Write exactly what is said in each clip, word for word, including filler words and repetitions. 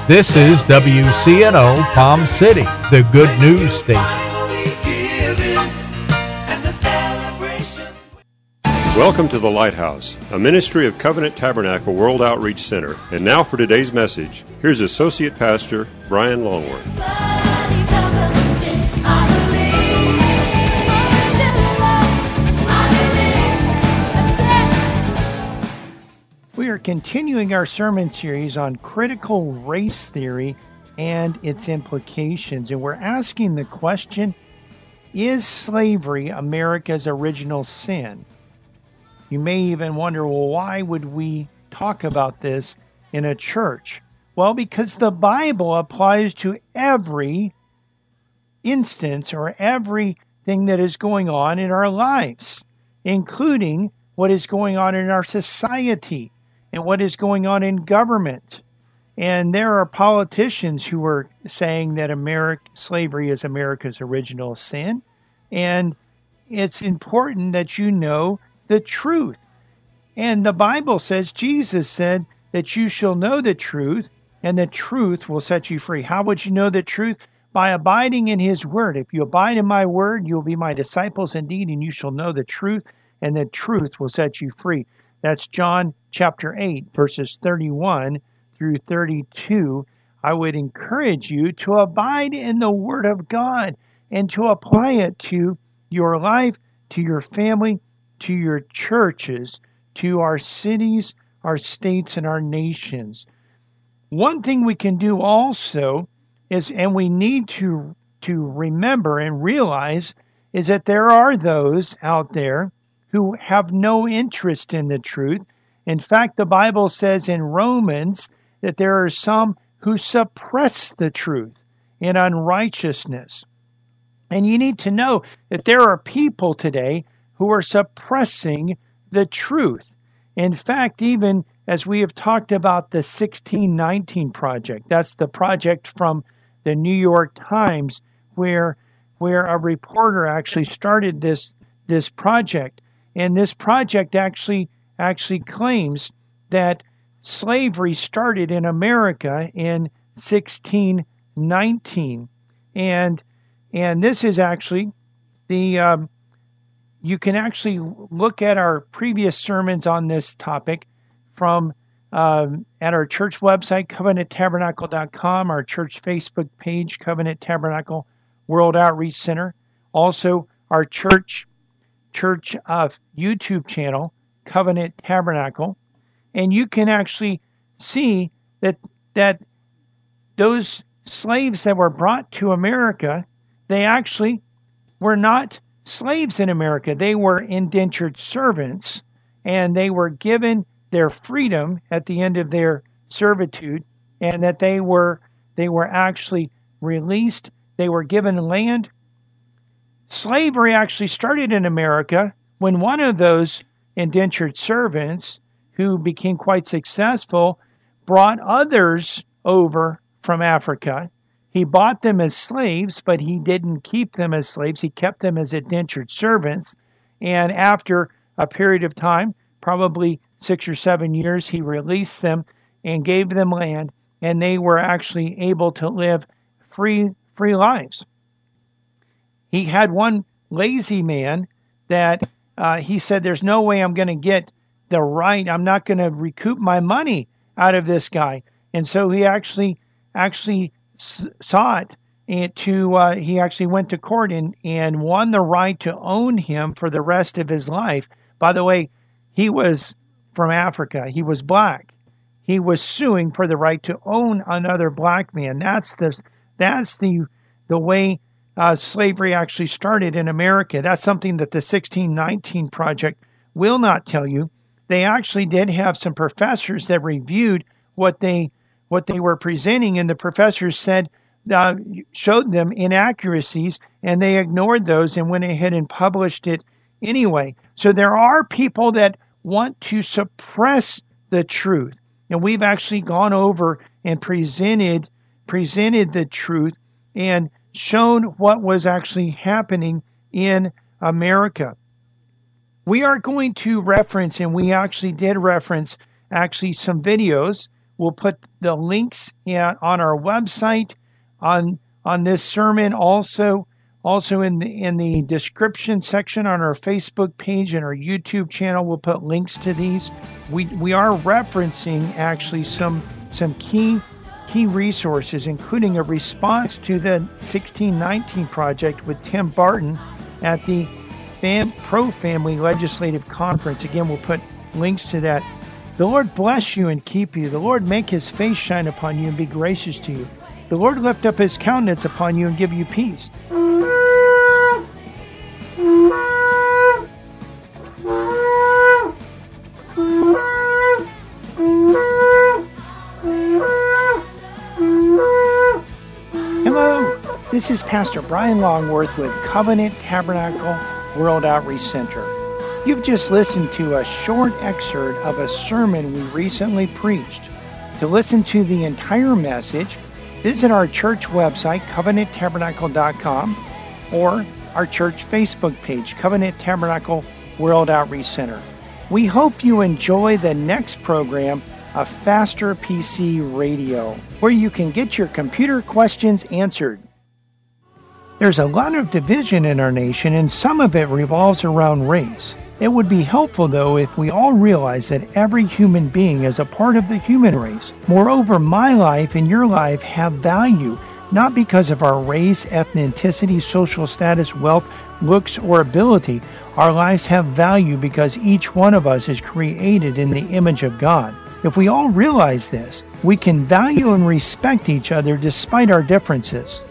This is W C N O Palm City, the good news station. Welcome to The Lighthouse, a ministry of Covenant Tabernacle World Outreach Center. And now for today's message, here's Associate Pastor Brian Longworth. We are continuing our sermon series on critical race theory and its implications, and we're asking the question, is slavery America's original sin? You may even wonder, well, why would we talk about this in a church? Well, because the Bible applies to every instance or everything that is going on in our lives, including what is going on in our society and what is going on in government. And there are politicians who are saying that America, slavery is America's original sin. And it's important that you know the truth. And the Bible says, Jesus said that you shall know the truth, and the truth will set you free. How would you know the truth? By abiding in his word. If you abide in my word, you'll be my disciples indeed, and you shall know the truth, and the truth will set you free. That's John chapter eight, verses thirty-one through thirty-two. I would encourage you to abide in the word of God and to apply it to your life, to your family, to your churches, to our cities, our states, and our nations. One thing we can do also is, and we need to, to remember and realize, is that there are those out there who have no interest in the truth. In fact, the Bible says in Romans that there are some who suppress the truth in unrighteousness. And you need to know that there are people today who are suppressing the truth. In fact, even as we have talked about the sixteen nineteen Project, that's the project from the New York Times where, where a reporter actually started this, this project. And this project actually actually claims that slavery started in America in sixteen nineteen. And and this is actually the um, you can actually look at our previous sermons on this topic from um, at our church website, covenant tabernacle dot com, our church Facebook page, Covenant Tabernacle World Outreach Center, also our church church uh, YouTube channel, Covenant Tabernacle, and you can actually see that that those slaves that were brought to America, they actually were not slaves in America. They were indentured servants, and they were given their freedom at the end of their servitude, and that they were they were actually released. They were given land. Slavery actually started in America when one of those indentured servants, who became quite successful, brought others over from Africa. He bought them as slaves, but he didn't keep them as slaves. He kept them as indentured servants. And after a period of time, probably six or seven years, he released them and gave them land, and they were actually able to live free, free lives. He had one lazy man that uh, he said, there's no way I'm going to get the right, I'm not going to recoup my money out of this guy. And so he actually actually s- sought and to, uh, he actually went to court and, and won the right to own him for the rest of his life. By the way, he was from Africa. He was black. He was suing for the right to own another black man. That's the, that's the, the way Uh, slavery actually started in America. That's something that the sixteen nineteen Project will not tell you. They actually did have some professors that reviewed what they what they were presenting, and the professors said uh, showed them inaccuracies, and they ignored those and went ahead and published it anyway. So there are people that want to suppress the truth, and we've actually gone over and presented presented the truth and shown what was actually happening in America. We are going to reference, and we actually did reference actually some videos We'll put the links in, on our website on on this sermon, also also in the in the description section on our Facebook page and our YouTube channel. We'll put links to these. We we are referencing actually some some key key resources, including a response to the sixteen nineteen project with Tim Barton at the Fam- Pro Family Legislative Conference. Again, we'll put links to that. The Lord bless you and keep you. The Lord make his face shine upon you and be gracious to you. The Lord lift up his countenance upon you and give you peace. Hello, this is Pastor Brian Longworth with Covenant Tabernacle World Outreach Center. You've just listened to a short excerpt of a sermon we recently preached. To listen to the entire message, visit our church website, covenant tabernacle dot com, or our church Facebook page, Covenant Tabernacle World Outreach Center. We hope you enjoy the next program, A Faster P C Radio, where you can get your computer questions answered. There's a lot of division in our nation, and some of it revolves around race. It would be helpful, though, if we all realize that every human being is a part of the human race. Moreover, my life and your life have value, not because of our race, ethnicity, social status, wealth, looks, or ability. Our lives have value because each one of us is created in the image of God. If we all realize this, we can value and respect each other despite our differences.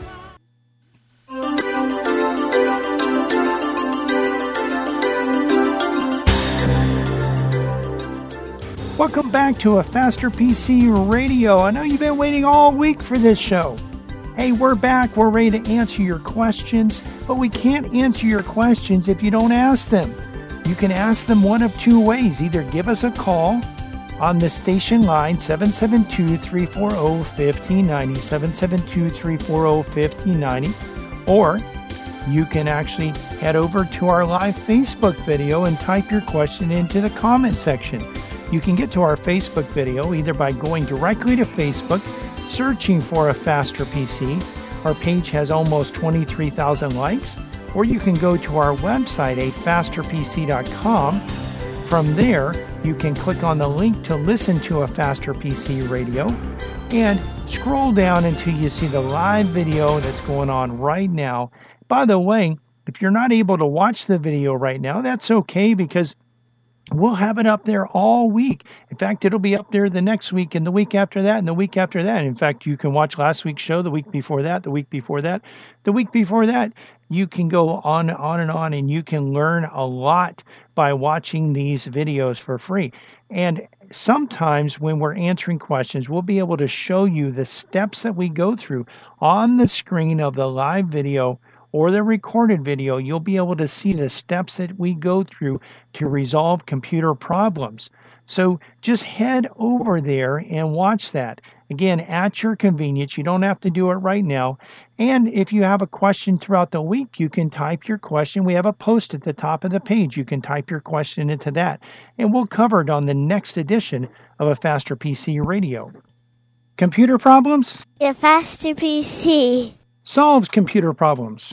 Welcome back to A Faster P C Radio. I know you've been waiting all week for this show. Hey, we're back. We're ready to answer your questions, but we can't answer your questions if you don't ask them. You can ask them one of two ways. Either give us a call on the station line, seven seven two, three four zero, five zero nine zero, seven seven two, three four zero, five zero nine zero, or you can actually head over to our live Facebook video and type your question into the comment section. You can get to our Facebook video either by going directly to Facebook, searching for A Faster P C. Our page has almost twenty-three thousand likes. Or you can go to our website, a faster p c dot com. From there, you can click on the link to listen to A Faster P C Radio and scroll down until you see the live video that's going on right now. By the way, if you're not able to watch the video right now, that's okay, because we'll have it up there all week. In fact, it'll be up there the next week and the week after that and the week after that. In fact, you can watch last week's show, the week before that, the week before that, the week before that. You can go on, on and on, and you can learn a lot by watching these videos for free. And sometimes when we're answering questions, we'll be able to show you the steps that we go through on the screen of the live video or the recorded video. You'll be able to see the steps that we go through to resolve computer problems. So just head over there and watch that. Again, at your convenience. You don't have to do it right now. And if you have a question throughout the week, you can type your question. We have a post at the top of the page. You can type your question into that, and we'll cover it on the next edition of A Faster P C Radio. Computer problems? A Faster P C solves computer problems.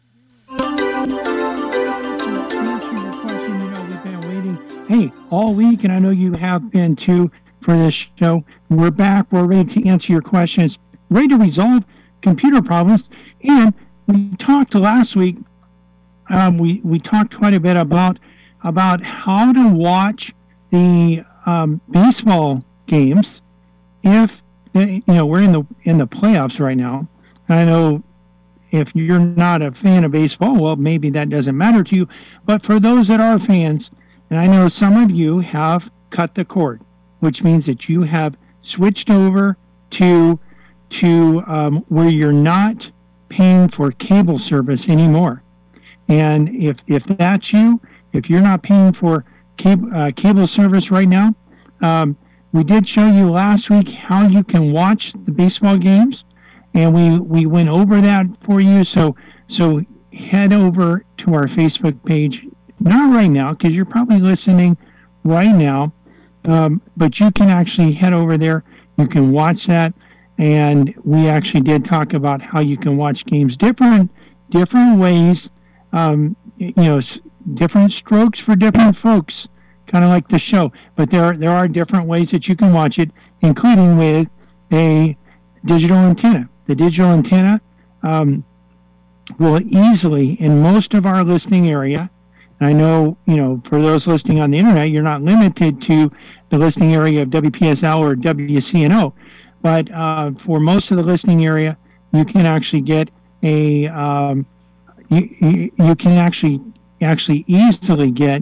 Hey, all week, and I know you have been too for this show. We're back. We're ready to answer your questions, ready to resolve computer problems. And we talked last week. Um, we we talked quite a bit about about how to watch the um, baseball games if you know we're in the in the playoffs right now. I know if you're not a fan of baseball, well, maybe that doesn't matter to you. But for those that are fans, and I know some of you have cut the cord, which means that you have switched over to to um, where you're not paying for cable service anymore. And if if that's you, if you're not paying for cable, uh, cable service right now, um, we did show you last week how you can watch the baseball games, and we, we went over that for you. So so head over to our Facebook page. Not right now, because you're probably listening right now, um, but you can actually head over there. You can watch that, and we actually did talk about how you can watch games different, different ways. Um, you know, s- different strokes for different folks, kind of like the show. But there are, there are different ways that you can watch it, including with a digital antenna. The digital antenna um, will easily, in most of our listening area, and I know, you know, for those listening on the internet, you're not limited to the listening area of W P S L or W C N O, but uh, for most of the listening area, you can actually get a, um, you, you, you can actually actually easily get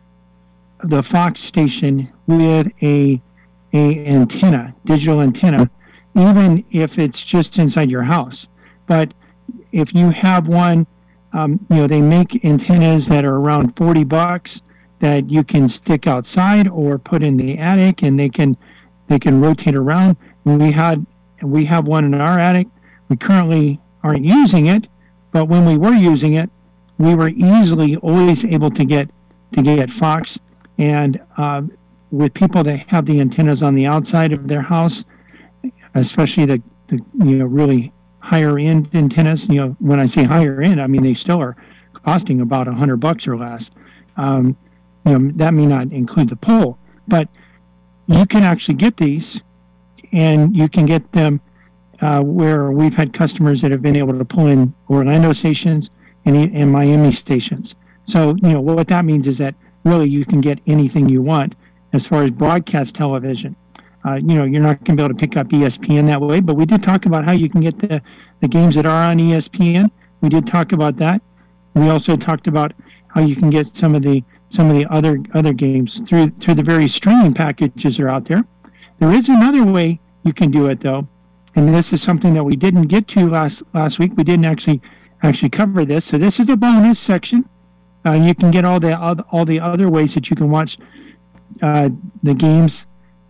the Fox station with a a antenna, digital antenna, even if it's just inside your house. But if you have one, um, you know, they make antennas that are around forty bucks that you can stick outside or put in the attic, and they can they can rotate around. We had we have one in our attic. We currently aren't using it, but when we were using it, we were easily always able to get to get Fox. And uh, with people that have the antennas on the outside of their house, especially the, the you know really higher end antennas. You know, when I say higher end, I mean they still are costing about a hundred bucks or less. Um, you know, that may not include the pole, but you can actually get these, and you can get them uh, where we've had customers that have been able to pull in Orlando stations and, and Miami stations. So, you know, what that means is that really you can get anything you want as far as broadcast television. Uh, you know, you're not going to be able to pick up E S P N that way, but we did talk about how you can get the, the games that are on E S P N. We did talk about that. We also talked about how you can get some of the some of the other other games through through the various streaming packages that are out there. There is another way you can do it though, and this is something that we didn't get to last last week. We didn't actually actually cover this, so this is a bonus section. Uh, you can get all the all the other ways that you can watch uh, the games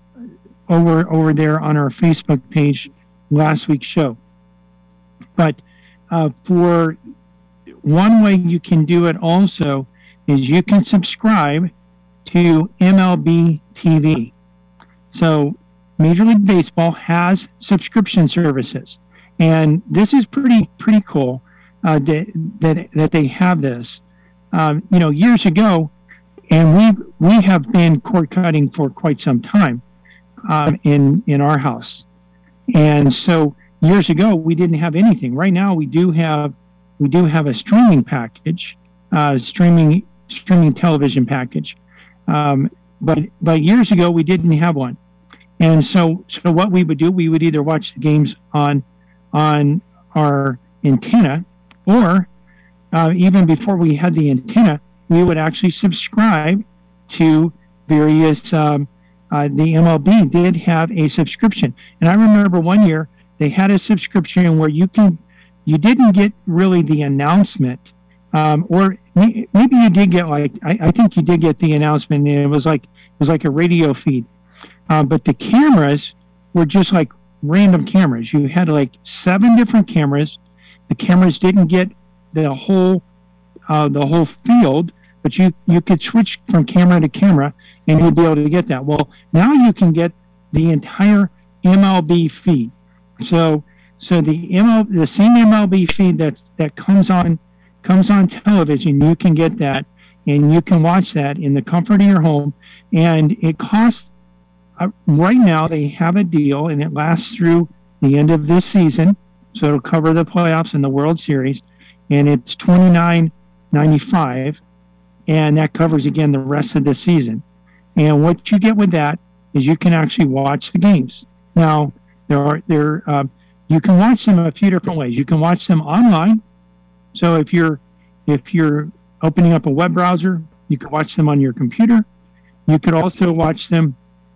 over over there on our Facebook page last week's show. But uh, for one way you can do it also is you can subscribe to M L B T V. So Major League Baseball has subscription services, and this is pretty pretty cool uh, that, that that they have this. Um, you know, years ago, and we we have been cord cutting for quite some time um, in in our house, and so years ago we didn't have anything. Right now we do have we do have a streaming package, uh, streaming streaming television package, um, but but years ago we didn't have one, and so so what we would do, we would either watch the games on on our antenna, or Uh, even before we had the antenna, we would actually subscribe to various. Um, uh, the M L B did have a subscription, and I remember one year they had a subscription where you can, you didn't get really the announcement, um, or may, maybe you did get like I, I think you did get the announcement, and it was like it was like a radio feed, uh, but the cameras were just like random cameras. You had like seven different cameras. The cameras didn't get the whole uh, the whole field, but you you could switch from camera to camera and you'd be able to get that. Well, now you can get the entire M L B feed. So so the M L the same M L B feed that's that comes on comes on television, you can get that, and you can watch that in the comfort of your home. And it costs uh, right now they have a deal, and it lasts through the end of this season, so it'll cover the playoffs and the World Series. And it's twenty-nine ninety-five, and that covers again the rest of the season. And what you get with that is you can actually watch the games. Now there are there um, you can watch them a few different ways. You can watch them online. So if you're if you're opening up a web browser, you can watch them on your computer. You could also watch them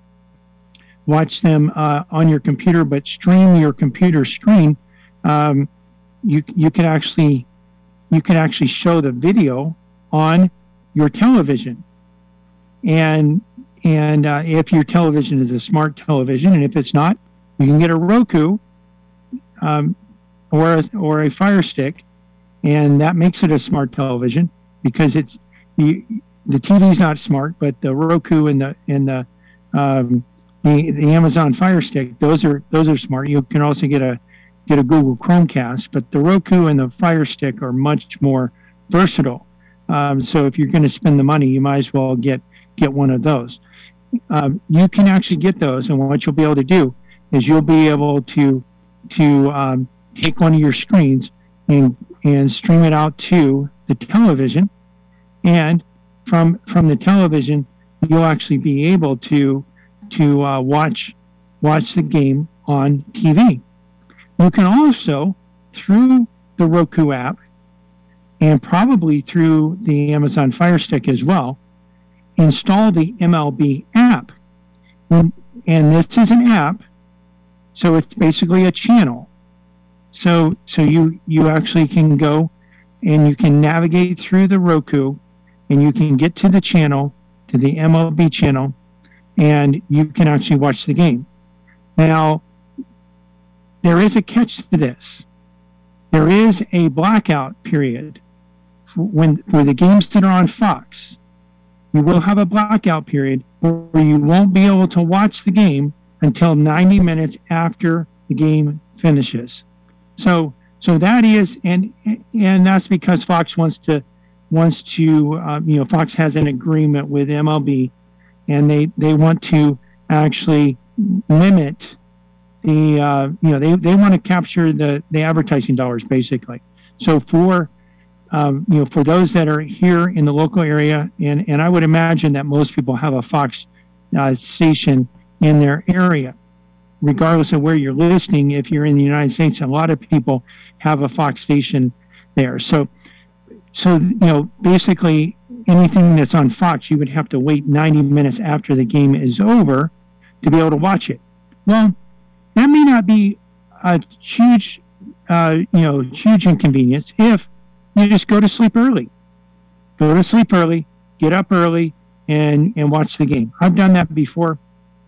watch them uh, on your computer, but stream your computer screen. Um, you you can actually you can actually show the video on your television. And and uh, if your television is a smart television, and if it's not, you can get a Roku um, or a, or a Fire Stick, and that makes it a smart television because it's you, the T V's not smart, but the Roku and the and the um, the the Amazon Fire Stick. Those are those are smart. You can also get a get a Google Chromecast, but the Roku and the Fire Stick are much more versatile. Um, so if you're going to spend the money, you might as well get get one of those. Um, you can actually get those, and what you'll be able to do is you'll be able to to um, take one of your screens and and stream it out to the television, and from from the television you'll actually be able to to uh, watch watch the game on T V. You can also, through the Roku app and probably through the Amazon Fire Stick as well, install the M L B app. And, and this is an app, so it's basically a channel. So so you, you actually can go and you can navigate through the Roku and you can get to the channel, to the M L B channel, and you can actually watch the game. Now, there is a catch to this. There is a blackout period when for the games that are on Fox. You will have a blackout period where you won't be able to watch the game until ninety minutes after the game finishes. So, so that is, and and that's because Fox wants to wants to, uh, you know, Fox has an agreement with M L B, and they they want to actually limit the, uh, you know, they, they want to capture the, the advertising dollars, basically. So for, um, you know, for those that are here in the local area, and, and I would imagine that most people have a Fox uh, station in their area, regardless of where you're listening. If you're in the United States, a lot of people have a Fox station there. So, so you know, basically anything that's on Fox, you would have to wait ninety minutes after the game is over to be able to watch it. Well, that may not be a huge, uh, you know, huge inconvenience if you just go to sleep early. Go to sleep early, get up early, and, and watch the game. I've done that before,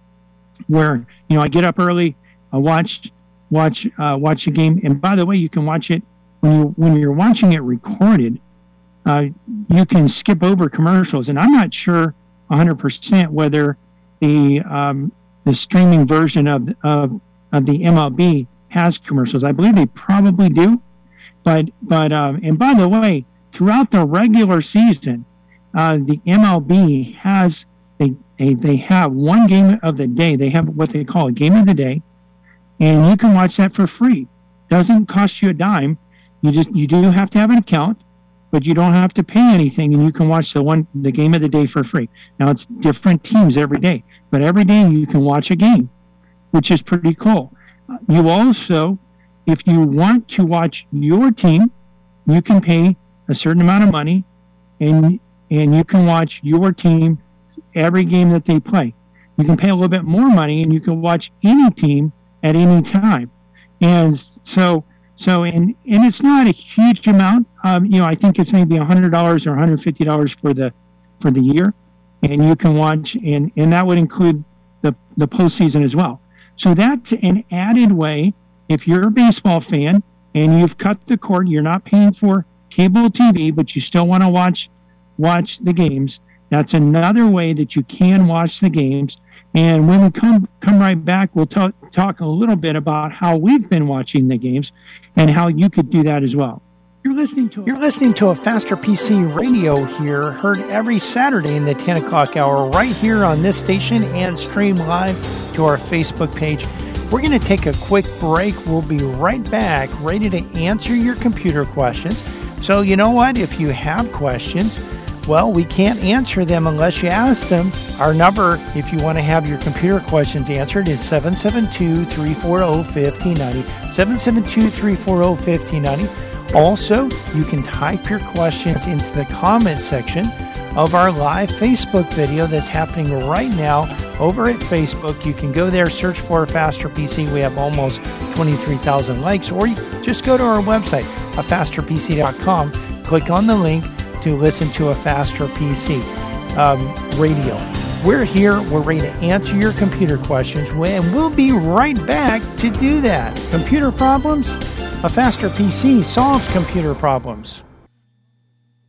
where you know I get up early, I watch watch uh, watch the game. And by the way, you can watch it when you when you're watching it recorded. Uh, you can skip over commercials, and I'm not sure one hundred percent whether the um, the streaming version of of of the M L B has commercials. I believe they probably do, but but um, and by the way, throughout the regular season, uh, the M L B has they, they they have one game of the day. They have what they call a game of the day, and you can watch that for free. Doesn't cost you a dime. You just you do have to have an account, but you don't have to pay anything, and you can watch the one the game of the day for free. Now it's different teams every day, but every day you can watch a game, which is pretty cool. You also, if you want to watch your team, you can pay a certain amount of money, and and you can watch your team every game that they play. You can pay a little bit more money, and you can watch any team at any time. And so, so and and it's not a huge amount. Um, you know, I think it's maybe a hundred dollars or one hundred fifty dollars for the for the year, and you can watch, and and that would include the the postseason as well. So that's an added way. If you're a baseball fan and you've cut the cord, you're not paying for cable T V, but you still want to watch watch the games. That's another way that you can watch the games. And when we come come right back, we'll talk talk a little bit about how we've been watching the games and how you could do that as well. You're listening to You're listening to a Faster P C radio here, heard every Saturday in the ten o'clock hour right here on this station and stream live to our Facebook page. We're going to take a quick break. We'll be right back, ready to answer your computer questions. So you know what? If you have questions, well, we can't answer them unless you ask them. Our number, if you want to have your computer questions answered, is seven seven two, three four zero, five zero nine zero. seven seven two, three four zero, five zero nine zero. Also, you can type your questions into the comment section of our live Facebook video that's happening right now over at Facebook. You can go there, search for Faster P C. We have almost twenty-three thousand likes, or you just go to our website, a faster p c dot com, click on the link to listen to a Faster P C um, radio. We're here, we're ready to answer your computer questions, and we'll be right back to do that. Computer problems? A Faster P C solves computer problems.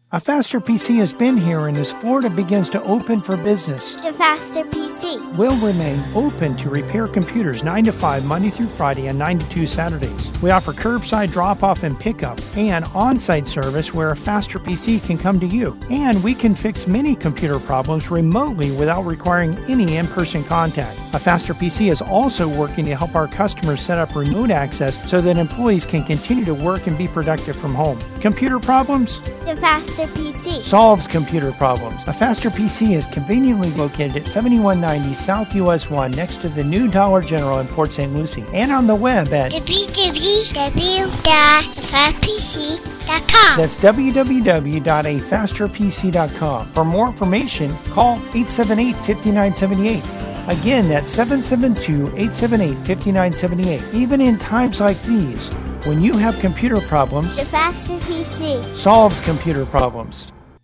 A Faster P C has been here, and as Florida begins to open for business, The Faster P C. will remain open to repair computers nine to five Monday through Friday and nine to two Saturdays. We offer curbside drop-off and pickup and on-site service where a Faster P C can come to you. And we can fix many computer problems remotely without requiring any in-person contact. A Faster P C is also working to help our customers set up remote access so that employees can continue to work and be productive from home. Computer problems? The Faster P C. Solves computer problems. A Faster P C is conveniently located at seventy-one ninety South U S one next to the new Dollar General in Port Saint Lucie, and on the web at w w w dot the fast p c dot com. that's w w w dot a faster p c dot com. For more information, call eight seven eight, five nine seven eight. Again, that's seven seven two, eight seven eight, five nine seven eight. Even in times like these, when you have computer problems, The Faster P C. solves computer problems.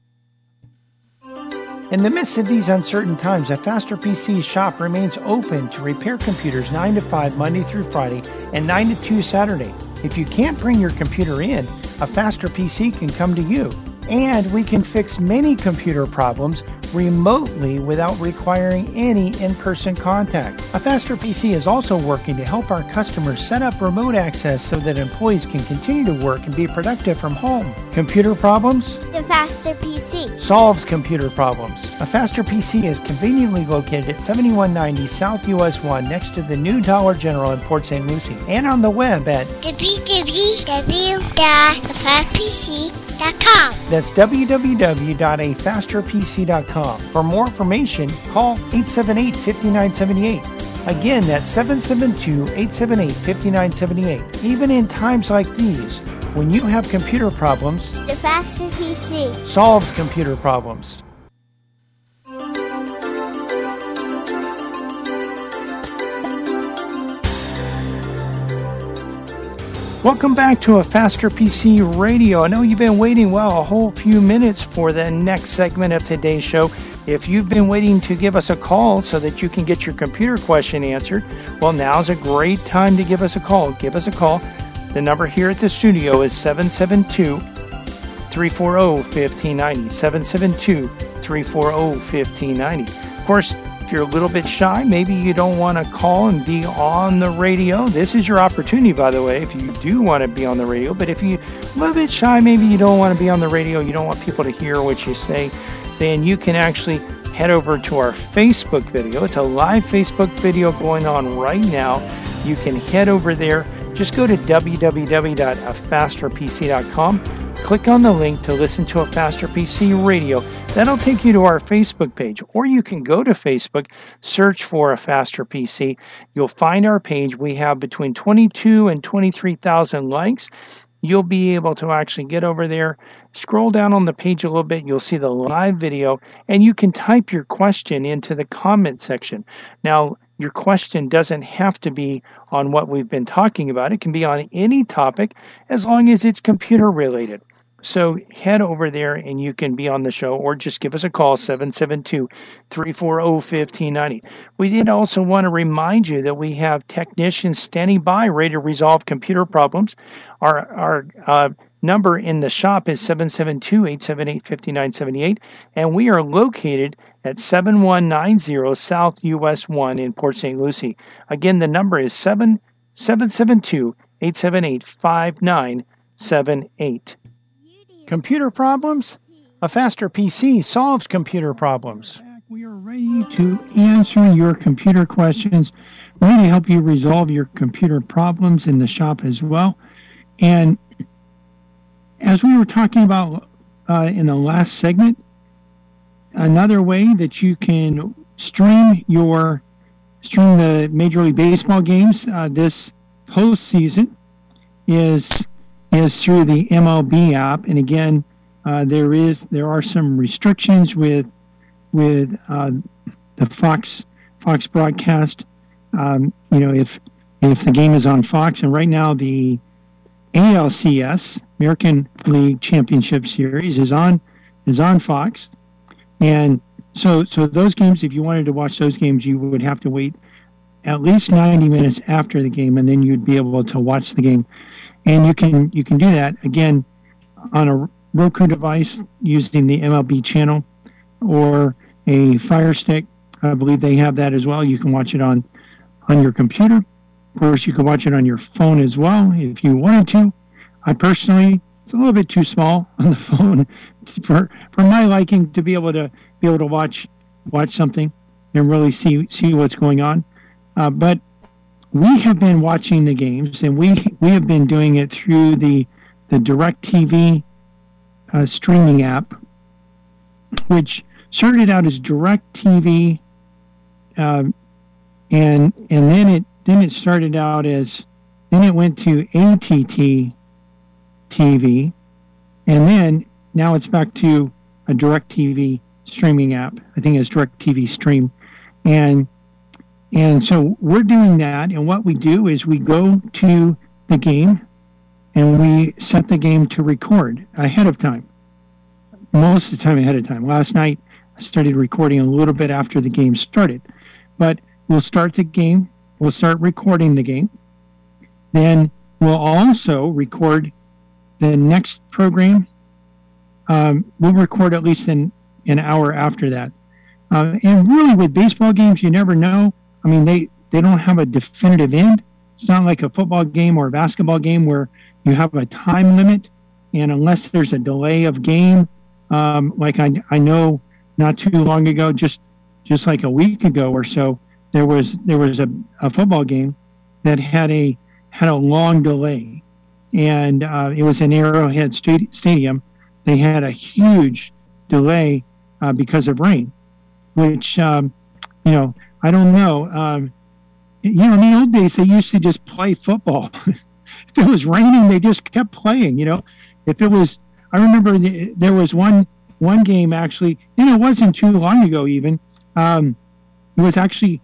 In the midst of these uncertain times, a Faster P C shop remains open to repair computers nine to five Monday through Friday and nine to two Saturday. If you can't bring your computer in, a Faster P C can come to you. And we can fix many computer problems remotely without requiring any in-person contact. A Faster P C is also working to help our customers set up remote access so that employees can continue to work and be productive from home. Computer problems? The Faster P C. Solves computer problems. A Faster P C is conveniently located at seventy-one ninety South U S one next to the new Dollar General in Port Saint Lucie, and on the web at w w w dot the fast p c dot com. that's w w w dot a faster p c dot com. For more information, call eight seven eight, five nine seven eight. Again, that's seven seven two, eight seven eight, five nine seven eight. Even in times like these, when you have computer problems, The Faster P C. solves computer problems. Welcome back to a Faster P C Radio. I know you've been waiting, well, a whole few minutes for the next segment of today's show. If you've been waiting to give us a call so that you can get your computer question answered, well, now's a great time to give us a call. Give us a call. The number here at the studio is seven seven two, three four zero, one five nine zero, seven seven two, three four zero, one five nine zero. Of course, if you're a little bit shy, maybe you don't want to call and be on the radio, this is your opportunity, by the way, if you do want to be on the radio. But if you're a little bit shy, maybe you don't want to be on the radio, you don't want people to hear what you say, then you can actually head over to our Facebook video. It's a live Facebook video going on right now. You can head over there. Just go to w w w dot a faster p c dot com. Click on the link to listen to a Faster P C Radio. That'll take you to our Facebook page. Or you can go to Facebook, search for a Faster P C. You'll find our page. We have between twenty-two and twenty-three thousand likes. You'll be able to actually get over there, scroll down on the page a little bit. You'll see the live video, and you can type your question into the comment section. Now, your question doesn't have to be on what we've been talking about. It can be on any topic as long as it's computer related. So head over there and you can be on the show, or just give us a call, seven seven two, three four zero, one five nine zero. We did also want to remind you that we have technicians standing by ready to resolve computer problems. Our, our uh, number in the shop is seven seven two, eight seven eight, five nine seven eight, and we are located at seven one nine zero South U S one in Port Saint Lucie. Again, the number is seven seven two, eight seven eight, five nine seven eight. Computer problems? A Faster P C solves computer problems. We are ready to answer your computer questions. We're going to help you resolve your computer problems in the shop as well. And as we were talking about uh, in the last segment, another way that you can stream your stream the Major League Baseball games uh, this postseason is is through the M L B app. And again, uh, there is there are some restrictions with with uh, the Fox Fox broadcast. Um, you know, if if the game is on Fox, and right now the A L C S, American League Championship Series, is on is on Fox, and so so those games, if you wanted to watch those games, you would have to wait at least ninety minutes after the game, and then you'd be able to watch the game. And you can you can do that again on a Roku device using the M L B channel or a Fire Stick, I believe they have that as well. You can watch it on, on your computer. Of course, you can watch it on your phone as well if you wanted to. I personally, it's a little bit too small on the phone for for my liking to be able to be able to watch watch something and really see see what's going on. Uh, but we have been watching the games, and we we have been doing it through the the DirecTV uh, streaming app, which started out as DirecTV, uh, and and then it then it started out as then it went to A T T T V, and then now it's back to a DirecTV streaming app. I think it's DirecTV Stream, and and so we're doing that. And what we do is we go to the game, and we set the game to record ahead of time. Most of the time ahead of time. Last night I started recording a little bit after the game started, but we'll start the game. We'll start recording the game. Then we'll also record the next program. Um, we'll record at least an, an hour after that. Uh, and really with baseball games, you never know. I mean, they, they don't have a definitive end. It's not like a football game or a basketball game where you have a time limit. And unless there's a delay of game, um, like I, I know not too long ago, just just like a week ago or so, there was there was a, a football game that had a had a long delay. And uh, it was in Arrowhead Stadium. They had a huge delay uh, because of rain, which, um, you know, I don't know. Um, you know, in the old days, they used to just play football. If it was raining, they just kept playing, you know. If it was, I remember the, there was one one game actually, and it wasn't too long ago even. Um, it was actually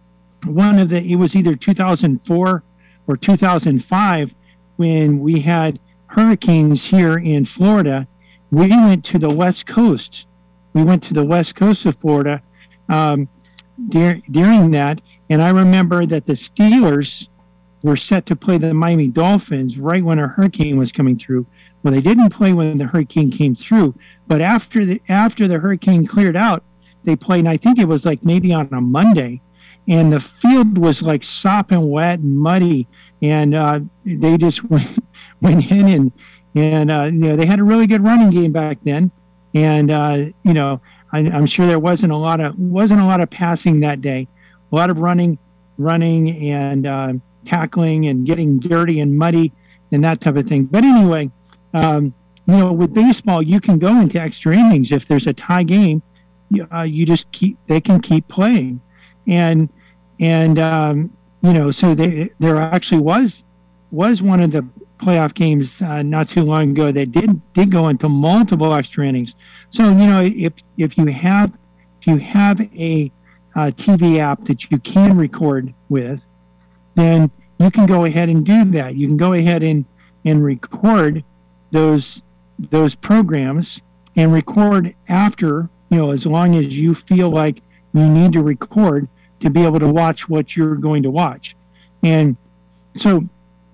one of the, it was either two thousand four or two thousand five when we had hurricanes here in Florida. We went to the West Coast. We went to the West Coast of Florida um, dur- during that. And I remember that the Steelers were set to play the Miami Dolphins right when a hurricane was coming through. Well, they didn't play when the hurricane came through, but after the after the hurricane cleared out, they played, and I think it was like maybe on a Monday, and the field was like sopping wet and muddy, and uh, they just went, went in and and uh, you know, they had a really good running game back then, and uh, you know, I, I'm sure there wasn't a lot of wasn't a lot of passing that day, a lot of running, running and uh, tackling and getting dirty and muddy and that type of thing. But anyway, um, you know, with baseball, you can go into extra innings if there's a tie game. Uh, you just keep they can keep playing, and and um, you know, so they, there actually was was one of the playoff games uh, not too long ago that did did go into multiple extra innings. So you know, if if you have if you have a uh, T V app that you can record with, then you can go ahead and do that. You can go ahead and and record those those programs and record after. You know, as long as you feel like you need to record to be able to watch what you're going to watch. And so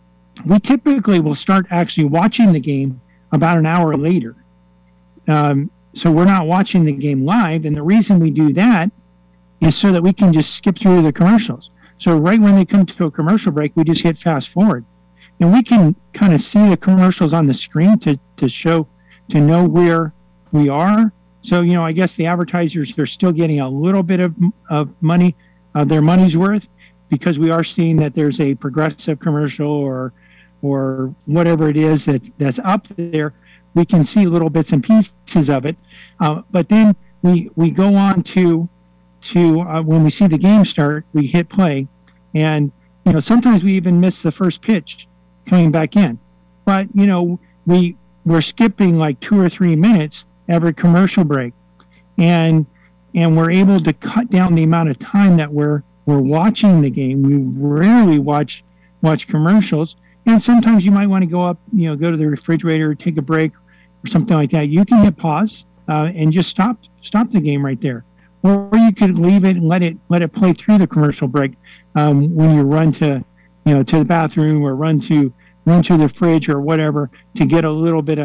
we typically will start actually watching the game about an hour later. Um, so we're not watching the game live. And the reason we do that is so that we can just skip through the commercials. So right when they come to a commercial break, we just hit fast forward. And we can kind of see the commercials on the screen to, to show, to know where we are. So, you know, I guess the advertisers are still getting a little bit of, of money, uh, their money's worth, because we are seeing that there's a progressive commercial or or whatever it is that, that's up there. We can see little bits and pieces of it. Uh, but then we we go on to, to uh, when we see the game start, we hit play. And, you know, sometimes we even miss the first pitch coming back in. But, you know, we, we're skipping like two or three minutes every commercial break, and and we're able to cut down the amount of time that we're we're watching the game. We rarely watch watch commercials, and sometimes you might want to go up, you know, go to the refrigerator, take a break, or something like that. You can hit pause uh, and just stop stop the game right there, or you could leave it and let it let it play through the commercial break um, when you run to, you know, to the bathroom or run to run to the fridge or whatever to get a little bit of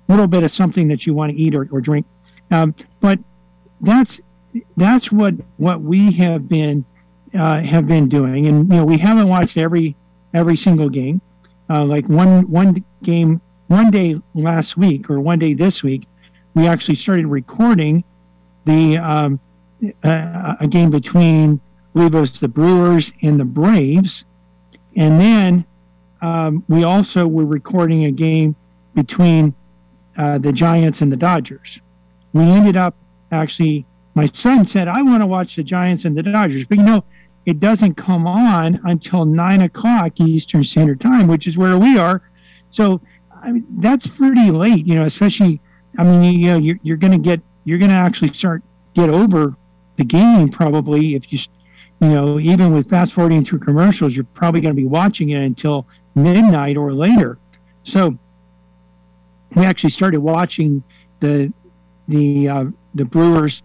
little bit of something that you want to eat or, or drink. Um, but that's that's what what we have been uh, have been doing, and you know we haven't watched every every single game. Uh, like one one game one day last week or one day this week, we actually started recording the um, uh, a game between, I believe it was the Brewers and the Braves, and then um, we also were recording a game between uh, the Giants and the Dodgers. We ended up actually, my son said, I want to watch the Giants and the Dodgers, but you know, it doesn't come on until nine o'clock Eastern Standard Time, which is where we are. So I mean, that's pretty late, you know, especially, I mean, you know, you're, you're going to get, you're going to actually start, get over the game probably if you, you know, even with fast forwarding through commercials, you're probably going to be watching it until midnight or later. So we actually started watching the, the, uh, the Brewers,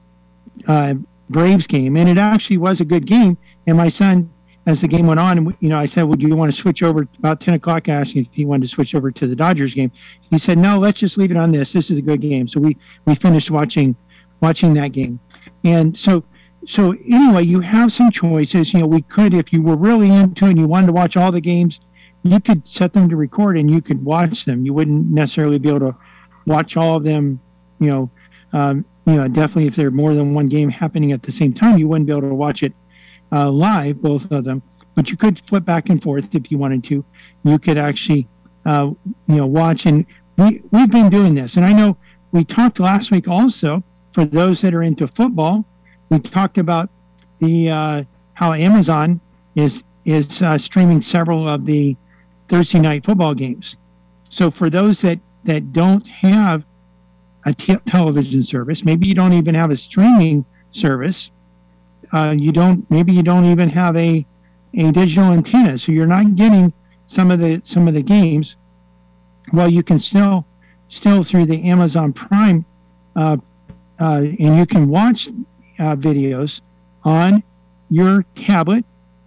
uh, Braves game, and it actually was a good game. And my son, as the game went on, you know, I said, well, do you want to switch over? About ten o'clock, I asked him if he wanted to switch over to the Dodgers game. He said, no, let's just leave it on this. This is a good game. So we, we finished watching, watching that game. And so, so anyway, you have some choices. You know, we could, if you were really into it and you wanted to watch all the games, you could set them to record and you could watch them. You wouldn't necessarily be able to watch all of them, you know, um, you know, definitely if there are more than one game happening at the same time, you wouldn't be able to watch it uh, live, both of them. But you could flip back and forth if you wanted to. You could actually, uh, you know, watch. And we, we've been doing this. And I know we talked last week also, for those that are into football, we talked about the uh, how Amazon is, is uh, streaming several of the Thursday night football games. So for those that, that don't have a t- television service, maybe you don't even have a streaming service, uh, you don't, maybe you don't even have a, a digital antenna, so you're not getting some of the some of the games. Well, you can still still through the Amazon Prime, uh, uh, and you can watch uh, videos on your tablet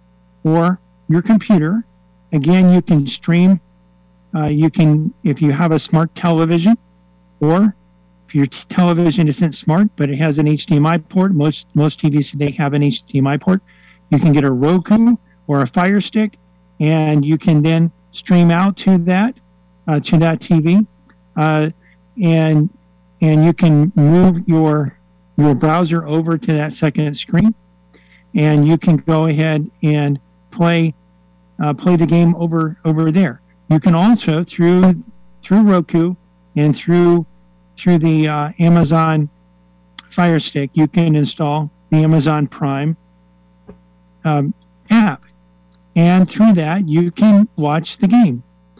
or your computer. Again, you can stream. Uh, you can, if you have a smart television, or if your t- television isn't smart but it has an H D M I port. Most most T Vs today have an H D M I port. You can get a Roku or a Fire Stick, and you can then stream out to that uh, to that T V, uh, and and you can move your your browser over to that second screen, and you can go ahead and play uh, play the game over over there. You can also through through Roku and through through the uh, Amazon Fire Stick, you can install the Amazon Prime um, app, and through that you can watch the game,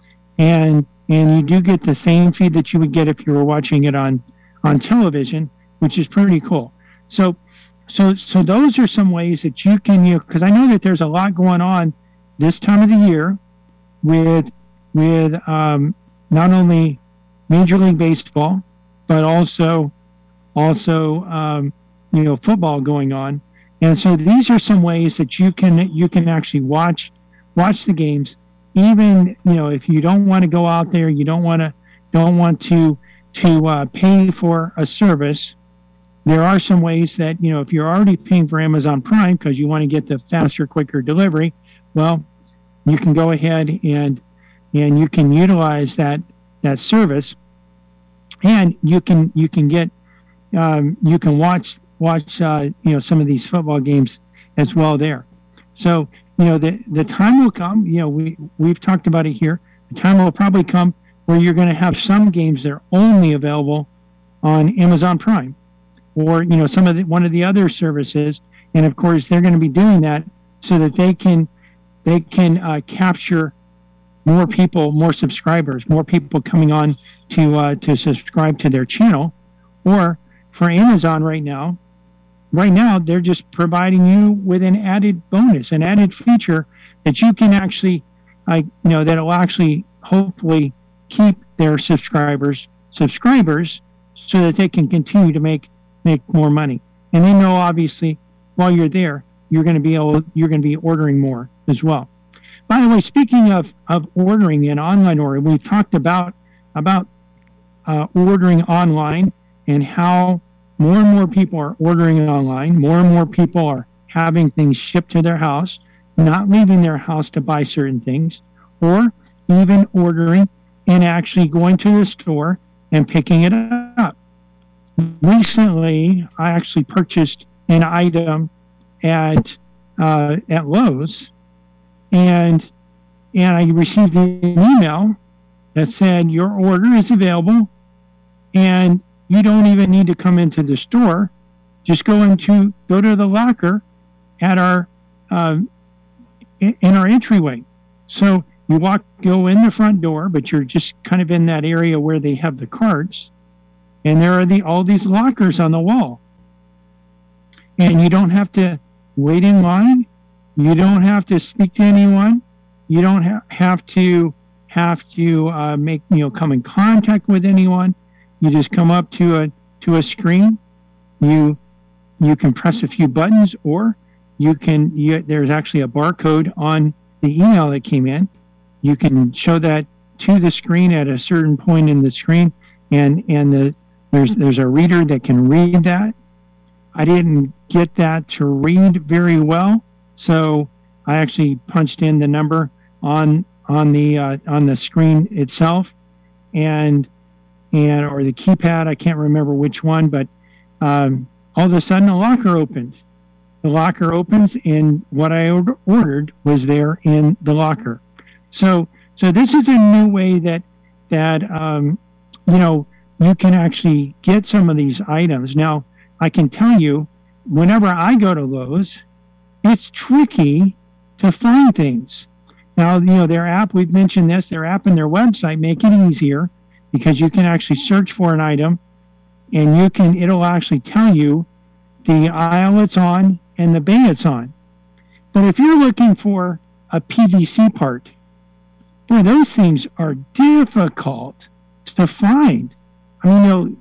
and and you do get the same feed that you would get if you were watching it on on television, which is pretty cool. So so so those are some ways that you can, you know, because I know that there's a lot going on this time of the year with with um, not only Major League Baseball, but also also um, you know, football going on. And so these are some ways that you can you can actually watch watch the games, even, you know, if you don't want to go out there, you don't want to don't want to to uh, pay for a service. There are some ways that, you know, if you're already paying for Amazon Prime because you want to get the faster, quicker delivery, well, you can go ahead and and you can utilize that that service, and you can you can get um, you can watch watch uh, you know, some of these football games as well there. So, you know, the the time will come. You know, we we've talked about it here. The time will probably come where you're going to have some games that are only available on Amazon Prime, or, you know, some of the one of the other services. And of course, they're going to be doing that so that they can they can uh, capture more people, more subscribers, more people coming on to uh, to subscribe to their channel. Or for Amazon right now, right now they're just providing you with an added bonus, an added feature that you can actually, I you know, that will actually hopefully keep their subscribers subscribers so that they can continue to make make more money. And they know, obviously, while you're there, you're going to be able you're going to be ordering more as well. By the way, speaking of, of ordering and online ordering, we've talked about about uh, ordering online and how more and more people are ordering online. More and more people are having things shipped to their house, not leaving their house to buy certain things, or even ordering and actually going to the store and picking it up. Recently, I actually purchased an item at uh, at Lowe's, and and I received an email that said your order is available, and you don't even need to come into the store. Just go into go to the locker at our uh, in our entryway. So you walk, go in the front door, but you're just kind of in that area where they have the carts, and there are the all these lockers on the wall, and you don't have to wait in line. You don't have to speak to anyone. You don't ha- have to have to uh, make you know come in contact with anyone. You just come up to a to a screen. You you can press a few buttons, or you can. You, there's actually a barcode on the email that came in. You can show that to the screen at a certain point in the screen, and and the there's there's a reader that can read that. I didn't get that to read very well, so I actually punched in the number on on the uh, on the screen itself, and and or the keypad. I can't remember which one, but um, all of a sudden the locker opened. The locker opens, and what I or- ordered was there in the locker. So so this is a new way that that um, you know you can actually get some of these items. Now, I can tell you, whenever I go to Lowe's, it's tricky to find things. Now, you know, their app, we've mentioned this, their app and their website make it easier because you can actually search for an item, and you can, it'll actually tell you the aisle it's on and the bay it's on. But if you're looking for a P V C part, boy, those things are difficult to find. I mean, you know,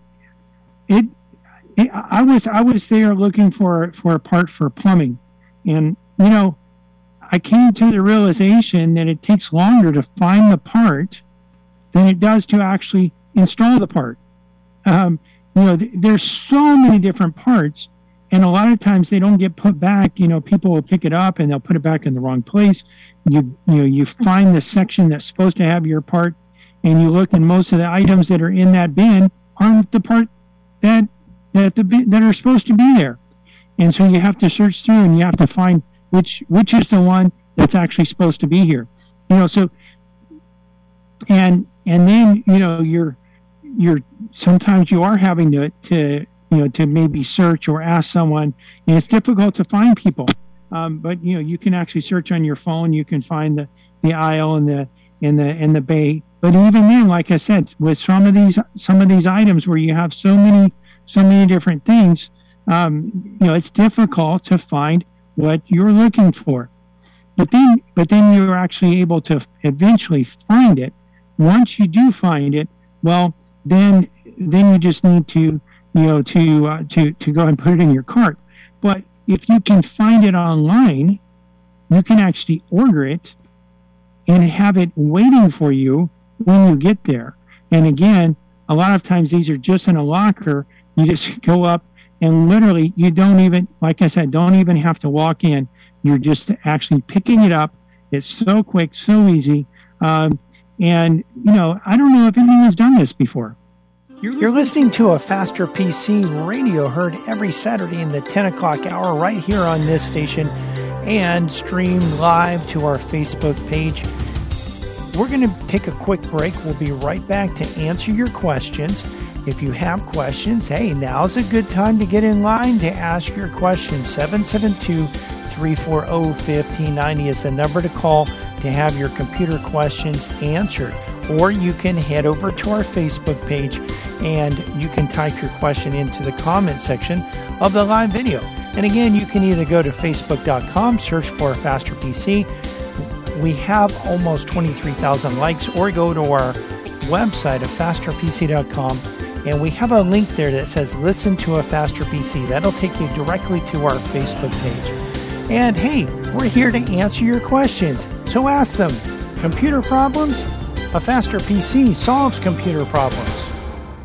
it, it I was I was there looking for for a part for plumbing, and you know, I came to the realization that it takes longer to find the part than it does to actually install the part. Um, you know, th- there's so many different parts, and a lot of times they don't get put back. You know, people will pick it up and they'll put it back in the wrong place. You you know, you find the section that's supposed to have your part, and you look, and most of the items that are in that bin aren't the part that that the bin, that are supposed to be there. And so you have to search through, and you have to find which which is the one that's actually supposed to be here. You know, so and and then you know you're you're sometimes you are having to to you know to maybe search or ask someone, and it's difficult to find people. Um, but you know you can actually search on your phone. You can find the, the aisle and the and the and the bay. But even then, like I said, with some of these some of these items where you have so many so many different things, um, you know, it's difficult to find what you're looking for. But then, but then you're actually able to eventually find it. Once you do find it, well, then then you just need to you know to uh, to to go and put it in your cart. But if you can find it online, you can actually order it and have it waiting for you when you get there. And again, a lot of times these are just in a locker. You just go up and literally you don't even, like I said, don't even have to walk in. You're just actually picking it up. It's so quick, so easy. Um, and, you know, I don't know if anyone's done this before. You're listening, You're listening to a Faster P C radio, heard every Saturday in the ten o'clock hour right here on this station, and streamed live to our Facebook page. We're going to take a quick break. We'll be right back to answer your questions. If you have questions, hey, now's a good time to get in line to ask your questions. seven seven two, three four zero, one five nine zero is the number to call to have your computer questions answered. Or you can head over to our Facebook page and you can type your question into the comment section of the live video. And again, you can either go to facebook dot com, search for Faster P C. We have almost twenty-three thousand likes, or go to our website at faster p c dot com, and we have a link there that says listen to a Faster P C. That'll take you directly to our Facebook page. And hey, we're here to answer your questions, so ask them. Computer problems? A Faster P C solves computer problems.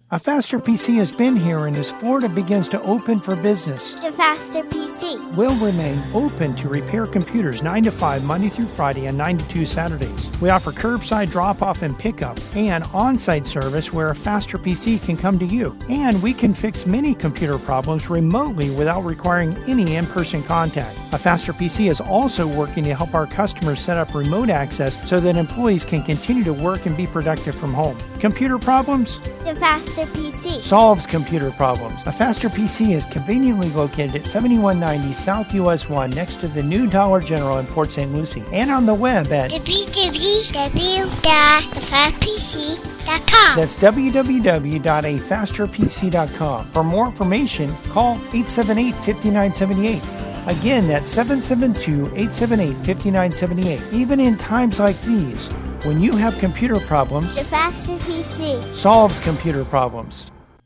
A Faster P C has been here, and as Florida begins to open for business, The Faster P C. will remain open to repair computers nine to five Monday through Friday and nine to two Saturdays. We offer curbside drop-off and pickup and on-site service where a Faster P C can come to you. And we can fix many computer problems remotely without requiring any in-person contact. A Faster P C is also working to help our customers set up remote access so that employees can continue to work and be productive from home. Computer problems? The Faster P C. Solves computer problems. A Faster P C is conveniently located at seventy-one ninety South U S one next to the new Dollar General in Port Saint Lucie, and on the web at w w w dot the fast p c dot com. that's w w w dot a faster p c dot com. For more information, call eight seven eight, five nine seven eight. Again, that's seven seven two, eight seven eight, five nine seven eight. Even in times like these, when you have computer problems, The Faster P C. solves computer problems.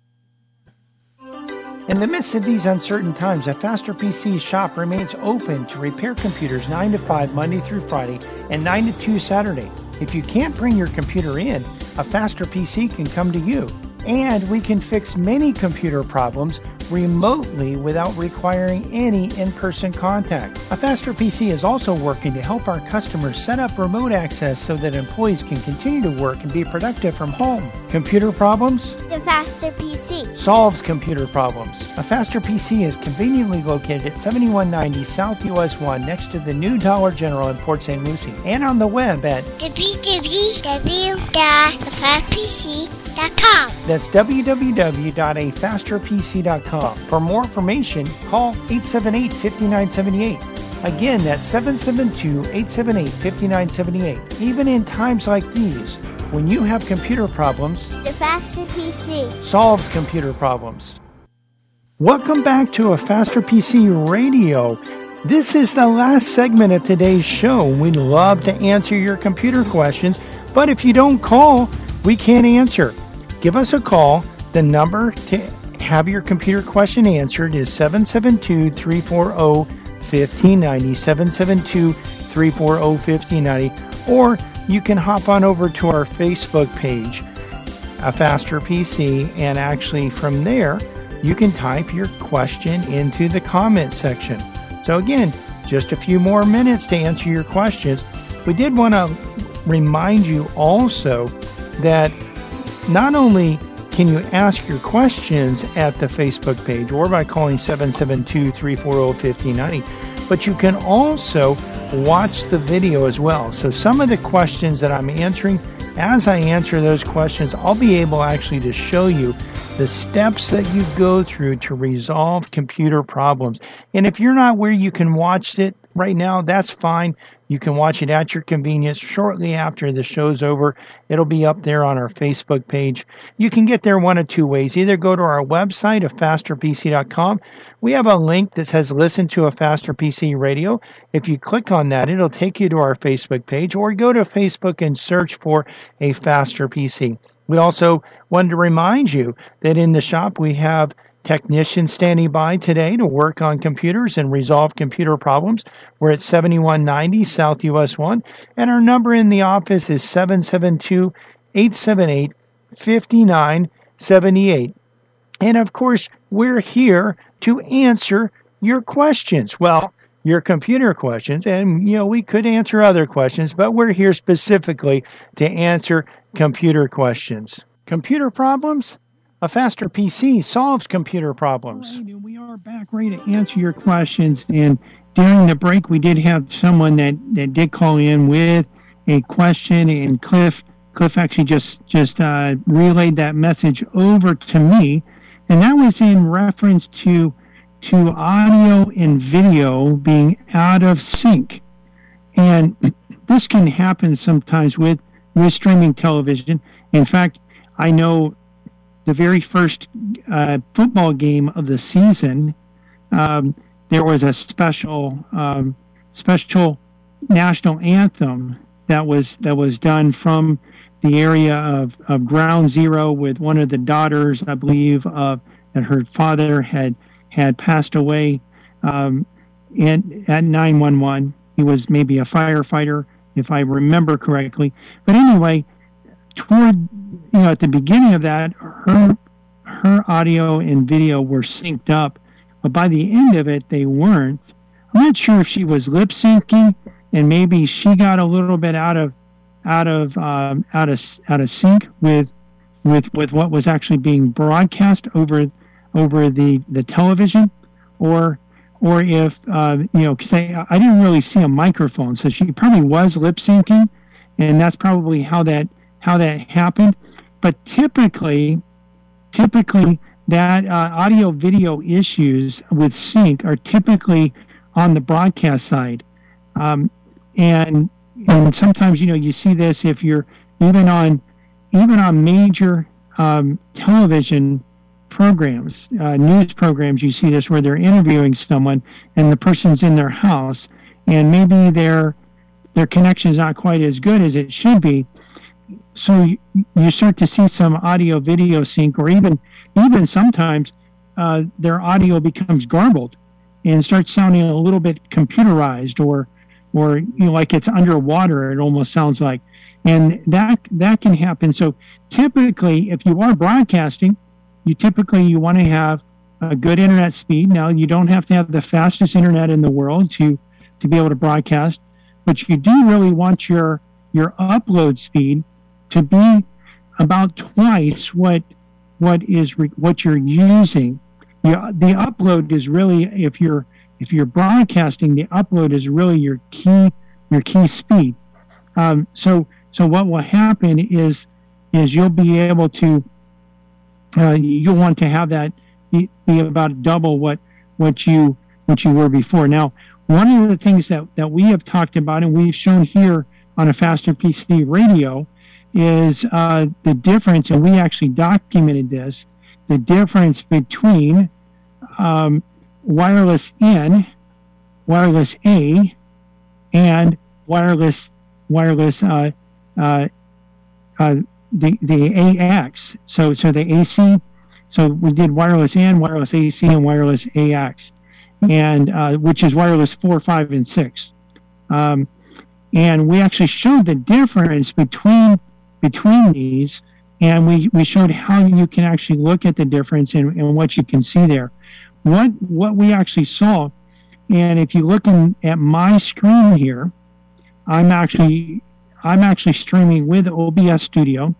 In the midst of these uncertain times, a Faster P C shop remains open to repair computers nine to five Monday through Friday and nine to two Saturday. If you can't bring your computer in, a Faster P C can come to you. And we can fix many computer problems remotely without requiring any in-person contact. A Faster P C is also working to help our customers set up remote access so that employees can continue to work and be productive from home. Computer problems? The Faster P C. Solves computer problems. A Faster P C is conveniently located at seventy-one ninety South U S one next to the new Dollar General in Port Saint Lucie, and on the web at w w w dot the fast p c dot com. that's w w w dot a faster p c dot com. For more information, call eight seven eight, five nine seven eight. Again, that's seven seven two, eight seven eight, five nine seven eight. Even in times like these, when you have computer problems, The Faster P C. solves computer problems. Welcome back to A Faster P C Radio. This is the last segment of today's show. We'd love to answer your computer questions, but if you don't call, we can't answer. Give us a call. The number to have your computer question answered is seven seven two, three four zero, five nine zero, seven seven two, three four zero, five nine zero, or you can hop on over to our Facebook page, A Faster P C, and actually from there, you can type your question into the comment section. So again, just a few more minutes to answer your questions. We did want to remind you also that not only can you ask your questions at the Facebook page or by calling seven seven two, three four zero, five nine zero, but you can also watch the video as well. So some of the questions that I'm answering, as I answer those questions, I'll be able actually to show you the steps that you go through to resolve computer problems. And if you're not where you can watch it right now, that's fine. You can watch it at your convenience shortly after the show's over. It'll be up there on our Facebook page. You can get there one of two ways. Either go to our website, a faster p c dot com. We have a link that says listen to A Faster P C Radio. If you click on that, it'll take you to our Facebook page, or go to Facebook and search for A Faster P C. We also wanted to remind you that in the shop we have technicians standing by today to work on computers and resolve computer problems. We're at seventy-one ninety South U S one, and our number in the office is seven seven two, eight seven eight, five nine seven eight. And of course, we're here to answer your questions. Well, your computer questions, and you know, we could answer other questions, but we're here specifically to answer computer questions. Computer problems? A Faster P C solves computer problems. All right, and we are back ready to answer your questions. And during the break, we did have someone that, that did call in with a question, and Cliff Cliff actually just just uh, relayed that message over to me, and that was in reference to to audio and video being out of sync. And this can happen sometimes with with streaming television. In fact, I know the very first uh, football game of the season, um, there was a special um, special national anthem that was that was done from the area of, of Ground Zero with one of the daughters, I believe, of that her father had had passed away um, in, at nine one one. He was maybe a firefighter, if I remember correctly. But anyway, toward, you know, at the beginning of that, her her audio and video were synced up, but by the end of it, they weren't. I'm not sure if she was lip syncing, and maybe she got a little bit out of out of um, out of out of sync with with with what was actually being broadcast over over the the television, or or if uh, you know, because I I didn't really see a microphone, so she probably was lip syncing, and that's probably how that how that happened. But typically, typically that uh, audio video issues with sync are typically on the broadcast side, um, and and sometimes, you know, you see this if you're even on even on major um, television programs, uh, news programs. You see this where they're interviewing someone and the person's in their house, and maybe their their connection is not quite as good as it should be. So you, you start to see some audio video sync, or even even sometimes uh, their audio becomes garbled and starts sounding a little bit computerized, or or you know, like it's underwater. It almost sounds like, and that that can happen. So typically, if you are broadcasting, you typically you want to have a good internet speed. Now, you don't have to have the fastest internet in the world to to be able to broadcast, but you do really want your your upload speed to be about twice what what is re, what you're using. You, the upload is really, if you're if you're broadcasting, the upload is really your key your key speed. Um, so so what will happen is is you'll be able to uh, you'll want to have that be, be about double what what you what you were before. Now, one of the things that that we have talked about and we've shown here on a Faster P C Radio is uh, the difference, and we actually documented this, the difference between um, wireless in, wireless A, and wireless wireless uh, uh, uh, the the A X. So so the A C. So we did wireless in, wireless A C, and wireless A X, and uh, which is wireless four, five, and six. Um, and we actually showed the difference between between these, and we, we showed how you can actually look at the difference and, and what you can see there. What what we actually saw, and if you look in, at my screen here, I'm actually I'm actually streaming with O B S Studio,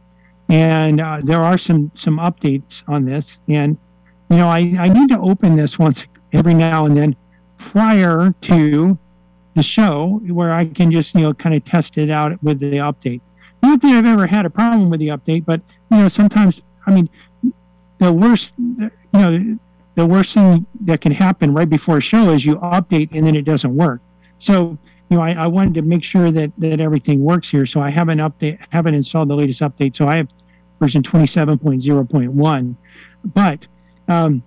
and uh, there are some some updates on this. And you know, I, I need to open this once every now and then prior to the show, where I can just you know kind of test it out with the update. Not that I've ever had a problem with the update, but you know, sometimes, I mean, the worst, you know, the worst thing that can happen right before a show is you update and then it doesn't work. So, you know, I, I wanted to make sure that, that everything works here. So I haven't update, haven't installed the latest update. So I have version twenty-seven point zero point one. But um,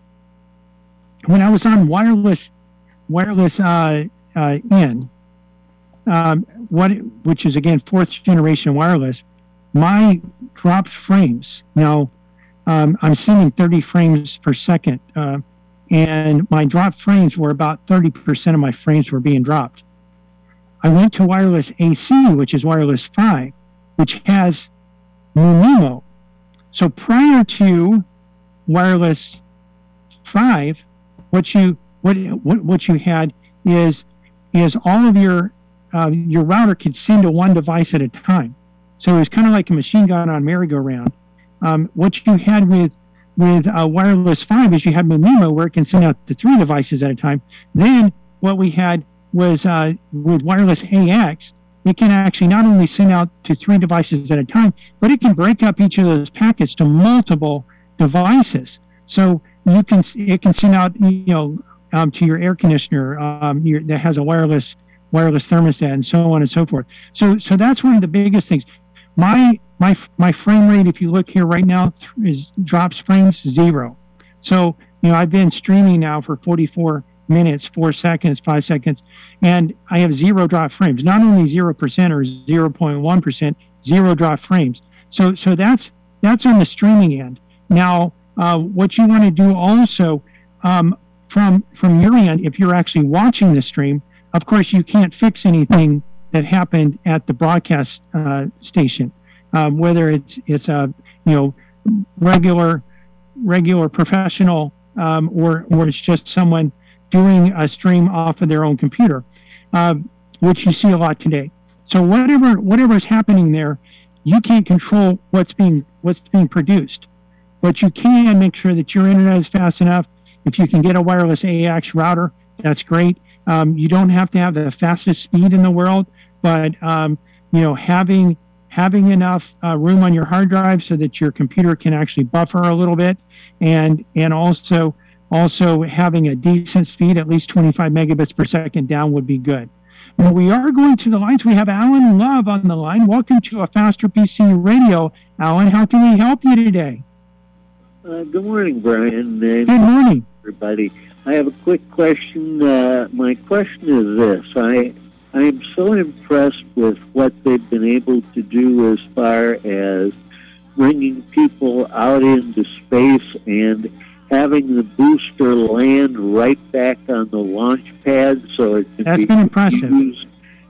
when I was on wireless, wireless uh, uh, in. Um, what, which is again fourth generation wireless, my dropped frames. Now, um, I'm sending thirty frames per second, uh, and my dropped frames were about thirty percent of my frames were being dropped. I went to wireless A C, which is wireless five, which has MuMimo. So prior to wireless five, what you what what, what you had is is all of your Uh, your router could send to one device at a time. So it was kind of like a machine gun on merry-go-round. Um, what you had with with uh, wireless five is you had MuMimo, where it can send out to three devices at a time. Then what we had was uh, with wireless A X, it can actually not only send out to three devices at a time, but it can break up each of those packets to multiple devices. So you can it can send out you know um, to your air conditioner um, your, that has a wireless wireless thermostat, and so on and so forth. So so that's one of the biggest things. My my my frame rate, if you look here right now, is drops frames zero. So you know I've been streaming now for forty-four minutes, four seconds, five seconds, and I have zero drop frames. Not only zero percent or zero point one percent, zero drop frames. So so that's that's on the streaming end. Now uh, what you want to do also um, from from your end, if you're actually watching the stream. Of course, you can't fix anything that happened at the broadcast uh, station, um, whether it's it's a you know regular regular professional, um, or or it's just someone doing a stream off of their own computer, uh, which you see a lot today. So whatever whatever is happening there, you can't control what's being what's being produced, but you can make sure that your internet is fast enough. If you can get a wireless A X router, that's great. Um, you don't have to have the fastest speed in the world, but um, you know, having having enough uh, room on your hard drive so that your computer can actually buffer a little bit, and and also also having a decent speed, at least twenty-five megabits per second down, would be good. Well, we are going to the lines. We have Alan Love on the line. Welcome to A Faster P C Radio. Alan, how can we help you today? Uh, good morning, Brian. Uh, good morning, everybody. I have a quick question. Uh, my question is this. I I am so impressed with what they've been able to do as far as bringing people out into space and having the booster land right back on the launch pad so it can That's be been impressive. used.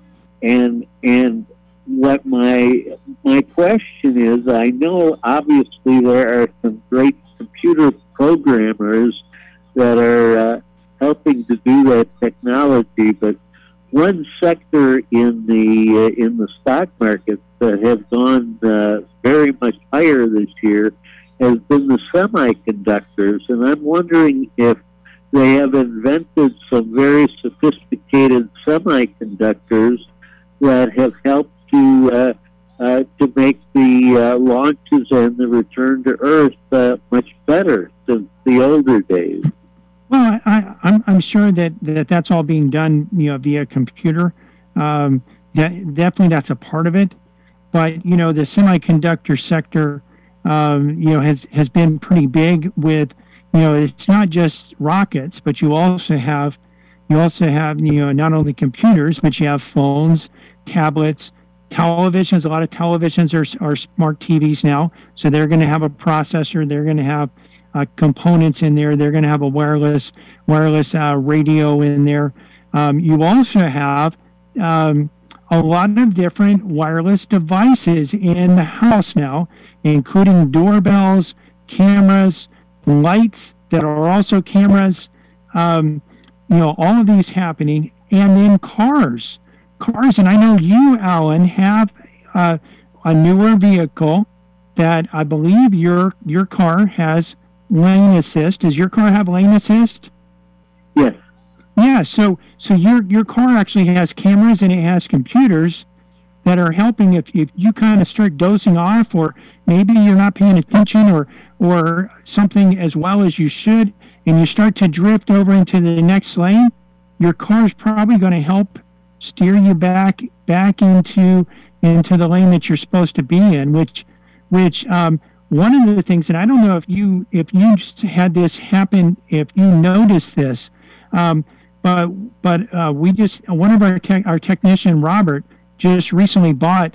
And and what my my question is, I know obviously there are some great computer programmers that are uh, helping to do that technology, but one sector in the uh, in the stock market that has gone uh, very much higher this year has been the semiconductors, and I'm wondering if they have invented some very sophisticated semiconductors that have helped to uh, uh, to make the uh, launches and the return to Earth uh, much better than the older days. Well, I, I'm I'm sure that, that that's all being done, you know, via computer. Um, that, definitely, that's a part of it. But you know, the semiconductor sector, um, you know, has has been pretty big. With, you know, it's not just rockets, but you also have you also have you know not only computers, but you have phones, tablets, televisions. A lot of televisions are are smart T Vs now, so they're going to have a processor. They're going to have Uh, components in there. They're going to have a wireless wireless uh, radio in there. Um, you also have um, a lot of different wireless devices in the house now, including doorbells, cameras, lights that are also cameras. Um, you know, all of these happening, and then cars, cars. And I know you, Alan, have uh, a newer vehicle that I believe your your car has lane assist. Does your car have lane assist? Yes. Yeah, so so your your car actually has cameras and it has computers that are helping if, if you kind of start dozing off, or maybe you're not paying attention, or or something as well as you should, and you start to drift over into the next lane, your car is probably going to help steer you back back into into the lane that you're supposed to be in, which which um one of the things, and I don't know if you if you just had this happen, if you noticed this, um, but but uh, we just one of our tech, our technician Robert just recently bought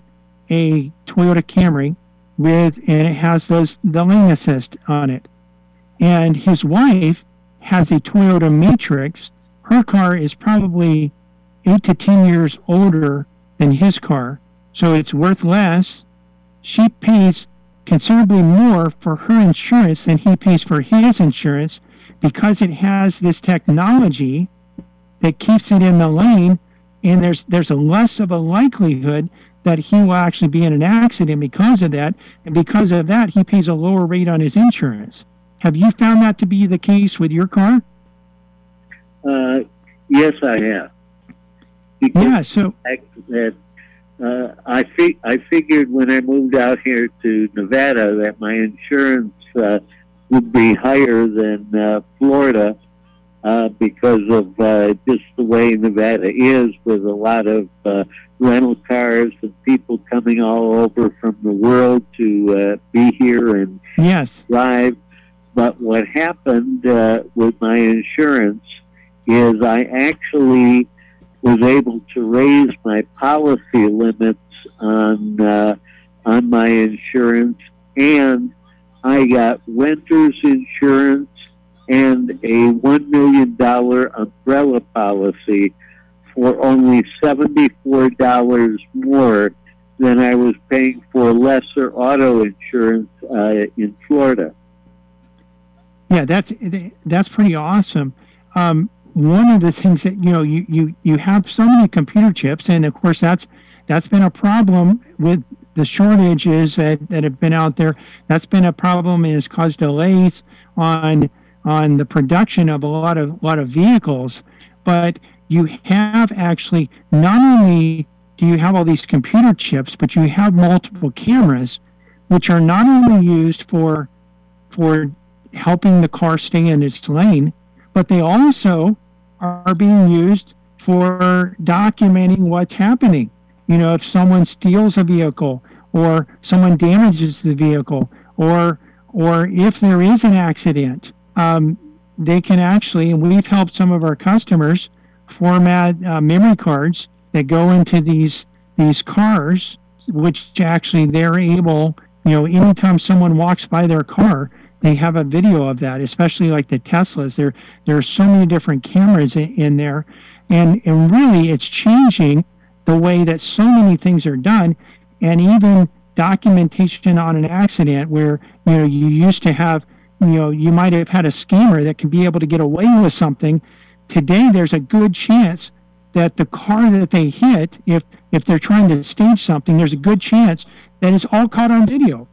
a Toyota Camry with, and it has those the lane assist on it, and his wife has a Toyota Matrix. Her car is probably eight to ten years older than his car, so it's worth less. She pays considerably more for her insurance than he pays for his insurance, because it has this technology that keeps it in the lane, and there's there's a less of a likelihood that he will actually be in an accident because of that, and because of that he pays a lower rate on his insurance. Have you found that to be the case with your car? Uh, yes, I have. Because yeah, so that Uh, I fi- I figured when I moved out here to Nevada that my insurance uh, would be higher than uh, Florida uh, because of uh, just the way Nevada is, with a lot of uh, rental cars and people coming all over from the world to uh, be here and yes. drive. But what happened uh, with my insurance is I actually was able to raise my policy limits on uh, on my insurance, and I got renter's insurance and a one million dollar umbrella policy for only seventy-four dollars more than I was paying for lesser auto insurance uh, in Florida. Yeah, that's that's pretty awesome. Um, one of the things that you know you, you, you have so many computer chips, and of course that's that's been a problem with the shortages that, that have been out there. That's been a problem and has caused delays on on the production of a lot of lot of vehicles. But you have actually not only do you have all these computer chips, but you have multiple cameras, which are not only used for for helping the car stay in its lane, but they also are being used for documenting what's happening. You know, if someone steals a vehicle or someone damages the vehicle, or or if there is an accident, um, they can actually, and we've helped some of our customers format uh, memory cards that go into these these cars, which actually they're able, you know, anytime someone walks by their car, they have a video of that, especially like the Teslas. There, there are so many different cameras in, in there. And, and really, it's changing the way that so many things are done. And even documentation on an accident where, you know, you used to have, you know, you might have had a scammer that can be able to get away with something. Today, there's a good chance that the car that they hit, if, if they're trying to stage something, there's a good chance that it's all caught on video.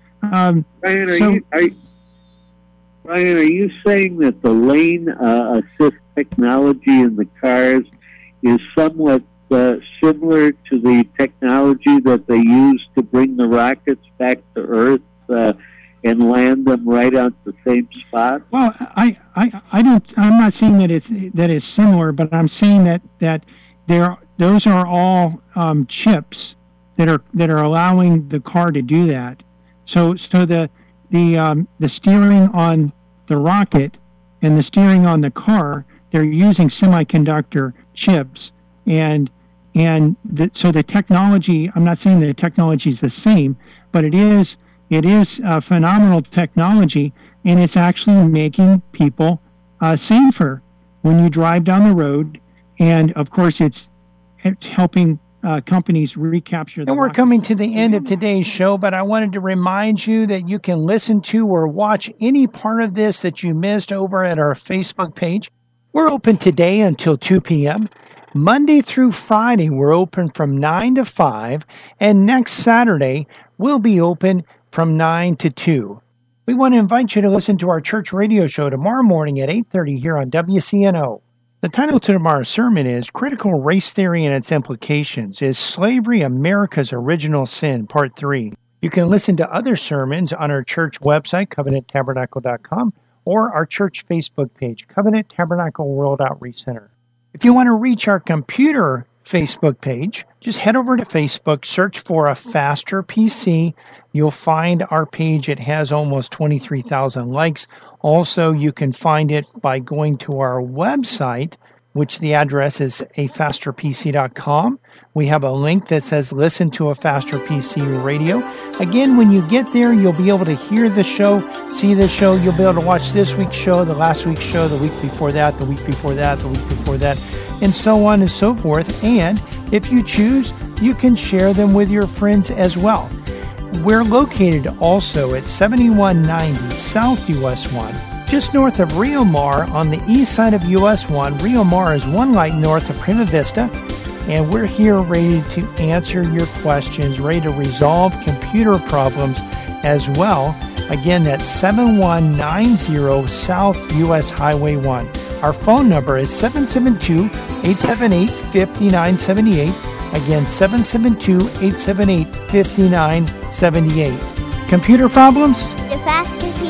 Um, Ryan, are so, you... Are you Ryan, are you saying that the lane uh, assist technology in the cars is somewhat uh, similar to the technology that they use to bring the rockets back to Earth uh, and land them right on the same spot? Well, I, I, I don't. I'm not saying that it's that it's similar, but I'm saying that that there those are all um, chips that are that are allowing the car to do that. So so the the um, the steering on the rocket and the steering on the car, they're using semiconductor chips, and and the, so the technology. I'm not saying the technology is the same, but it is it is a phenomenal technology, and it's actually making people uh, safer when you drive down the road, and of course it's helping Uh, companies recapture. And we're coming to the end of today's show, but I wanted to remind you that you can listen to or watch any part of this that you missed over at our Facebook page. We're open today until two p.m. Monday through Friday, we're open from nine to five, and next Saturday, we'll be open from nine to two. We want to invite you to listen to our church radio show tomorrow morning at eight thirty here on W C N O. The title to tomorrow's sermon is Critical Race Theory and Its Implications. Is Slavery America's Original Sin? Part three. You can listen to other sermons on our church website, covenant tabernacle dot com, or our church Facebook page, Covenant Tabernacle World Outreach Center. If you want to reach our computer Facebook page, just head over to Facebook, search for a Faster P C. You'll find our page. It has almost twenty-three thousand likes. Also, you can find it by going to our website, which the address is a faster p c dot com. We have a link that says Listen to a Faster P C Radio. Again, when you get there, you'll be able to hear the show, see the show. You'll be able to watch this week's show, the last week's show, the week before that, the week before that, the week before that, and so on and so forth. And if you choose, you can share them with your friends as well. We're located also at seventy-one ninety South U S one, just north of Rio Mar on the east side of U S one. Rio Mar is one light north of Prima Vista, and we're here ready to answer your questions, ready to resolve computer problems as well. Again, that's seventy-one ninety South U S Highway one. Our phone number is seven seven two, eight seven eight, five nine seven eight. Again, seven seven two, eight seven eight, five nine seven eight. Computer problems? The Faster P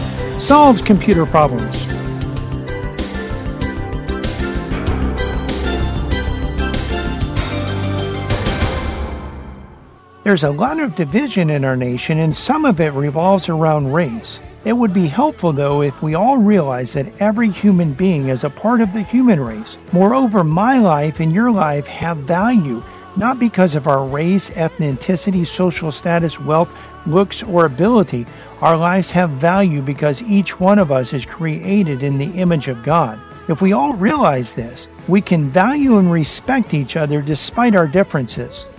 C solves computer problems. There's a lot of division in our nation, and some of it revolves around race. It would be helpful, though, if we all realize that every human being is a part of the human race. Moreover, my life and your life have value, not because of our race, ethnicity, social status, wealth, looks, or ability. Our lives have value because each one of us is created in the image of God. If we all realize this, we can value and respect each other despite our differences.